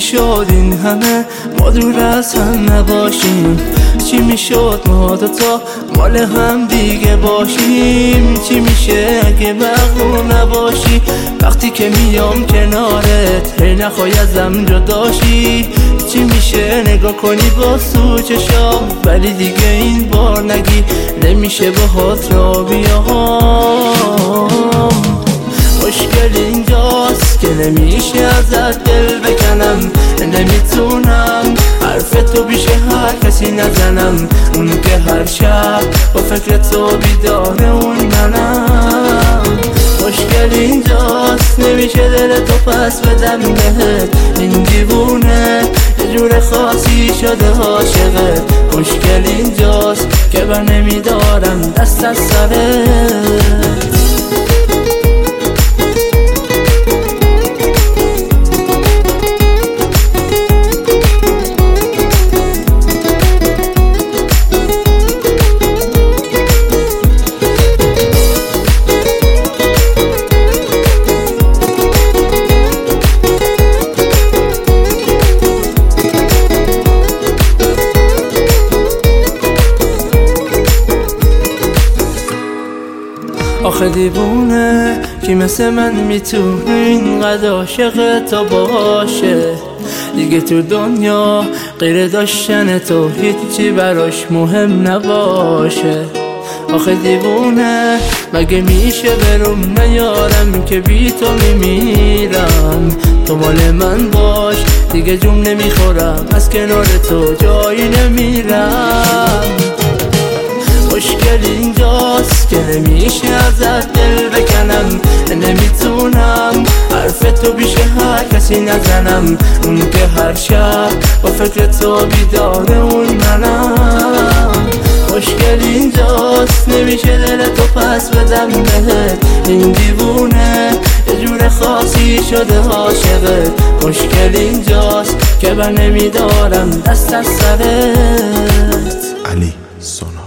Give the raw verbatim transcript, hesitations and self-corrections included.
میشد این همه ما دور از هم نباشیم؟ چی میشد ما دوتا مال هم دیگه باشیم؟ چی میشه اگه مغرور نباشی وقتی که میام کنارت هی نخوای ازم جداشی؟ چی میشه نگاه کنی با سو چشام ولی دیگه این بار نگی نمیشه باهات را بیام؟ مشکل اینجاست که نمیشه ازت دل بکنم، نمیتونم حرف تو بیشه هر کسی نزنم. اون که هر شب با فکر تو بیداره اون منم. مشکل اینجاست نمیشه دل تو پس بدم بهت، این دیوونه یه جور خاصی شده عاشقت. مشکل اینجاست که بر نمیدارم دست از سرت. آخه دیوونه کی مثل من میتونه اینقدر عاشق تو باشه؟ دیگه تو دنیا غیر داشتن تو هیچی براش مهم نباشه. آخه دیوونه مگه میشه بروم نیارم که بی تو میمیرم؟ تو مال من باش دیگه جون نمیخورم، از کنار تو جایی نمیرم. مشکل اینجاست که نمیشه ازت دل بکنم، نمیتونم حرف تو بیشه هر کسی نزنم. اون که هر شب با فکر تو بیداره اون منم. مشکل اینجاست نمیشه دل تو پس بدم بهت، این دیوونه یه جور خاصی شده عاشقت. مشکل اینجاست که بر نمیدارم دست از سرت. علی سونا.